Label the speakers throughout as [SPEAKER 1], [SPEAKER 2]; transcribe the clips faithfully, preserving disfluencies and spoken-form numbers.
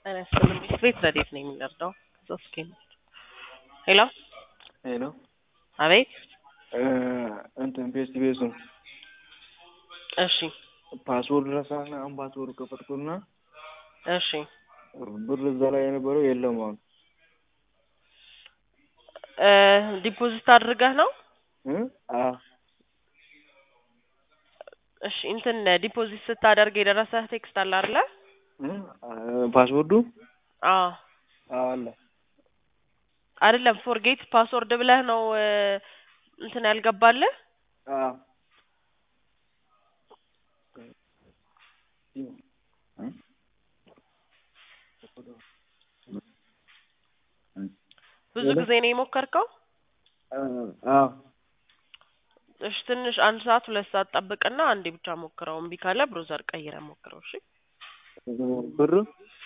[SPEAKER 1] أنا أستلم ቤት ረዴት ነኝ የምንረዳው ሶስት ሄሎ
[SPEAKER 2] ሄሎ
[SPEAKER 1] አቤት
[SPEAKER 2] እንትን ፔስት ቤሱን
[SPEAKER 1] እሺ
[SPEAKER 2] ፓስወርድ ረሳና አሁን ፓስወርድ ከፈትኩና
[SPEAKER 1] እሺ
[SPEAKER 2] ብር እዛ ላይ የነበረው የለም አሁን
[SPEAKER 1] እ ዲፖዚት አድርገህ ነው
[SPEAKER 2] እ አ
[SPEAKER 1] እሺ እንትን ዲፖዚት ስታደርግ የደረሰህ ቴክስት አለ አይደል
[SPEAKER 2] እ ፓስወርዱ
[SPEAKER 1] አዎ
[SPEAKER 2] አለ
[SPEAKER 1] አይደለም ፎርጌት ፓስወርድ ብለህ ነው እንትን ያልገባልህ
[SPEAKER 2] አ
[SPEAKER 1] ብዙ ጊዜ ነው የሞከርከው
[SPEAKER 2] አዎ
[SPEAKER 1] እሺ ትንሽ አንድ ሰዓት ሁለት ሰዓት ጠብቅና አንዴ ብቻ ሞክረው እምቢ ካለ ብሮዘር ቀይረህ ሞክረው እሺ
[SPEAKER 2] ብር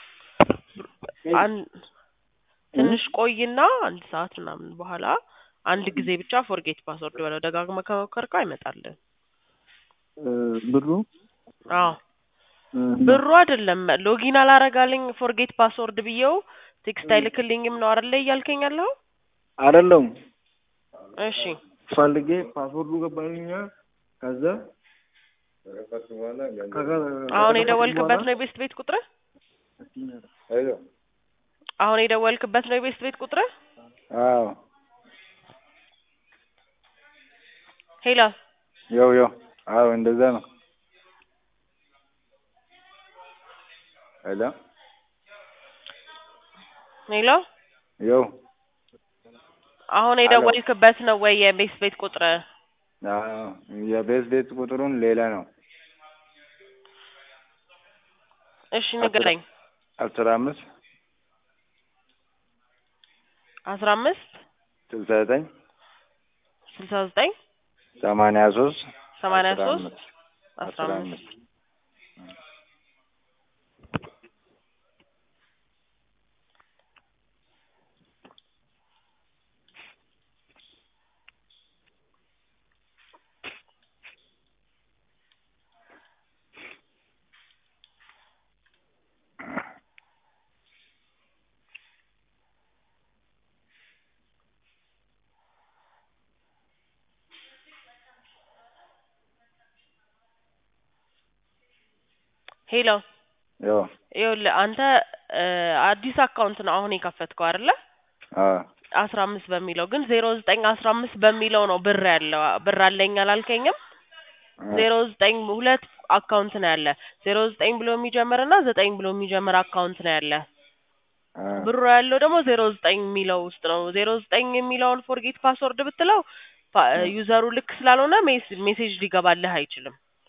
[SPEAKER 1] አን ትንሽ ቆይና አንድ ሰዓት ምናምን በኋላ አንድ ጊዜ ብቻ ፎርጌት ፓስወርድ ብለህ ደጋግመህ ከሞከርከው አይመጣልህም
[SPEAKER 2] ብሩ
[SPEAKER 1] አዎ ብሩ አይደለም ሎጊን አላረጋልኝ ፎርጌት ፓስወርድ ብየው ቴክስት አይልክልኝም ነው አይደል እያልከኝ ያለው
[SPEAKER 2] አይደለም
[SPEAKER 1] እሺ
[SPEAKER 2] ፈልጌ ፓስወርዱ ገባልኛ ከዛ
[SPEAKER 1] አሁን የደወልክበት ነው የቤስት ቤት ቁጥር
[SPEAKER 2] አይዶ
[SPEAKER 1] አሁን የደወልክበት ነው የቤስት ቤት ቁጥር
[SPEAKER 2] አዎ
[SPEAKER 1] ሄሎ
[SPEAKER 2] ዮ ዮ አዎ እንደዛ ነው ሄሎ
[SPEAKER 1] ሄሎ
[SPEAKER 2] ዮ
[SPEAKER 1] አሁን የደወልክበት ነው ወይ የቤስት ቤት ቁጥር
[SPEAKER 2] አዎ የቤስት ቤት ቁጥሩን ሌላ ነው
[SPEAKER 1] እሺ ንገረኝ
[SPEAKER 2] አስራ አምስት
[SPEAKER 1] አስራ አምስት
[SPEAKER 2] ስልሳ ዘጠኝ
[SPEAKER 1] ስልሳ ዘጠኝ
[SPEAKER 2] ሰማንያ ሶስት
[SPEAKER 1] ሰማንያ ሶስት አስራ አምስት ሄሎ
[SPEAKER 2] ዮ
[SPEAKER 1] ይኸውልህ አንተ አዲስ አካውንት ነው አሁን የከፈትከው አይደለ
[SPEAKER 2] አዎ
[SPEAKER 1] አስራ አምስት በሚለው ግን ዜሮ ዘጠኝ አስራ አምስት በሚለው ነው ብር ያለው ብር አለኝ አላልከኝም ዜሮ ዘጠኝ ሁለት አካውንት ነው ያለ ዜሮ ዘጠኝ ብሎ የሚጀምርና ዘጠኝ ብሎ የሚጀምር አካውንት ነው ያለ ብሩ ያለው ደግሞ ዜሮ ዘጠኝ የሚለው ውስጥ ነው ዜሮ ዘጠኝ የሚለውን ፎርጌት ፓስወርድ ብትለው ዩዘሩ ልክ ስላልሆነ ሜሴጅ ሊገባልህ አይችልም